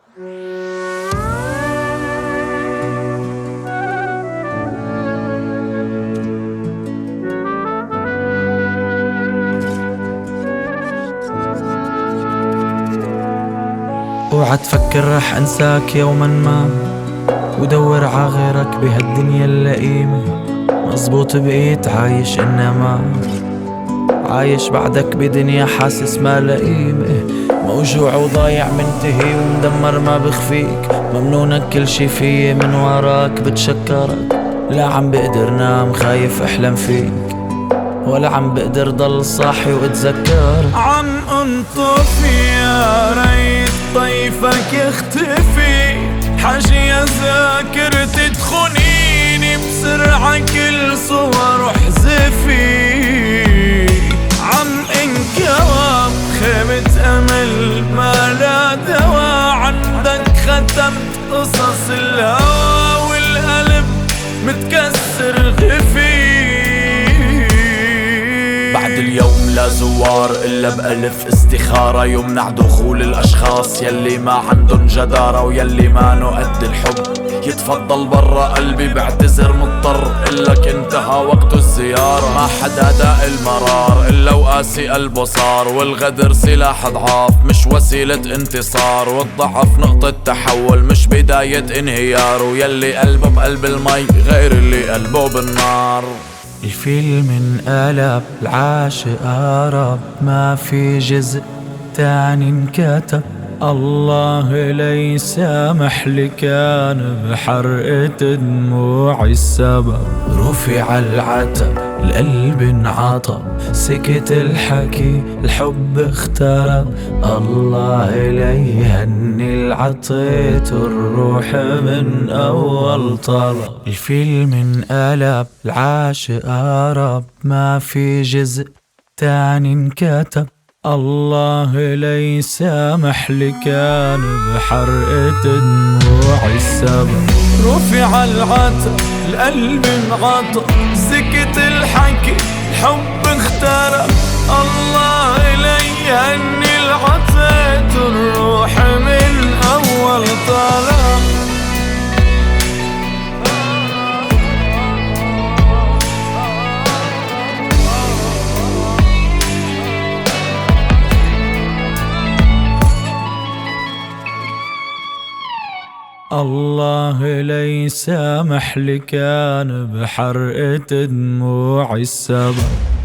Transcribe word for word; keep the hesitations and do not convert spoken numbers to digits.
اوعى تفكر رح انساك يوما ما، ودور ع غيرك بهالدنيا اللئيمة. مزبوط بقيت عايش انما عايش بعدك بدنيا حاسس ما لئيمة. موجوع وضايع منتهي ومدمر ما بخفيك، ممنونك كل شي فيي من وراك بتشكرك. لا عم بقدر نام خايف احلم فيك، ولا عم بقدر ضل صاحي واتذكر. عم انطفي يا ريت طيفك يختفي، حاجة يا ذاكرتي تخونيني بسرعة كل صور واحذفي. عم انكوى بخيمة امل ما لا دوا، عندك ختمت قصص الهوى والقلب متكسر غفي. بعد اليوم لا زوار إلا بألف استخارة، يمنع دخول الأشخاص يلي ما عندن جدارة ويلي ما قد الحب. يتفضل برا قلبي بعتذر مضطر، إلك انتهى وقت الزيارة. ما حدا داق المرار إلا وقاسي قلبه صار، والغدر سلاح ضعاف مش وسيلة انتصار، والضعف نقطة تحول مش بداية انهيار. ويلي قلبه بقلب المي غير اللي قلبه بالنار. الفيلم انقلب العاشق هرب، ما في جزء تاني انكتب. الله لا يسامح لي كان بحرقة دموعي السبب. رفع العتب القلب انعطب، سكت الحكي الحب اخترب. الله لا يهني العطيت الروح من اول طلب. الفيلم انقلب العاشق هرب، ما في جزء تاني انكتب. الله لا يسامح لي كان بحرقة دموعي السبب. رفع العتب القلب انعطب، سكت الحكي الحب اخترب. الله لا يهني العطيت الروح من اول طلب. الله لا يسامح لي كان بحرقة دموعي السبب.